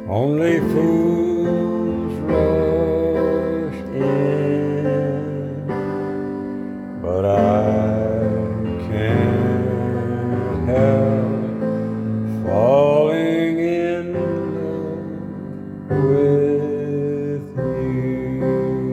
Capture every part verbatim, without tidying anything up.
Only fools rush in, but I can't help falling in love with you.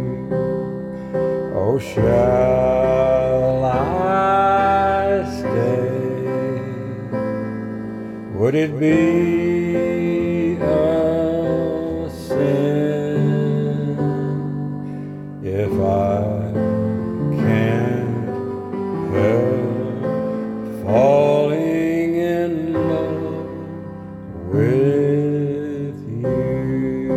Oh, shall I stay? Would it be a sin if I can't help falling in love with you?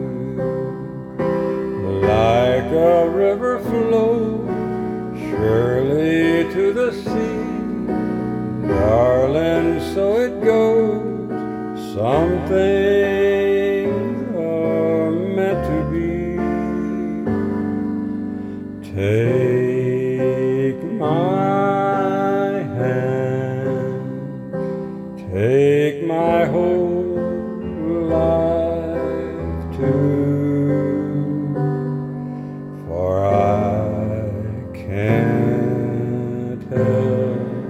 Like a river flows surely to the sea, darling, so it goes. Some things are meant to be. Take my hand, take my whole life too, for I can't help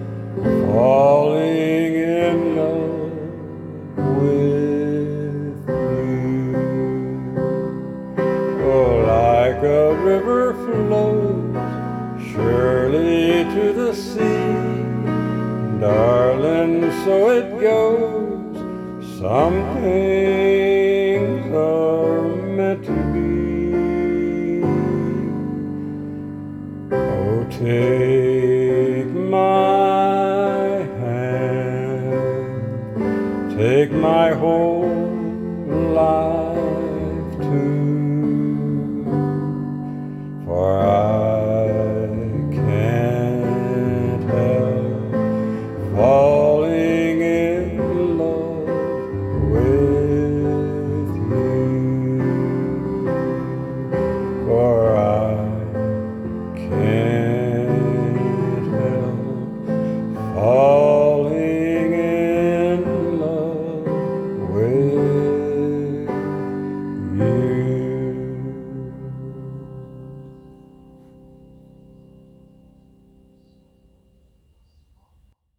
falling in love with you. Oh, like a river flows surely to the sea, darling, so it goes. Some things are meant to be. Oh, take my hand, take my whole life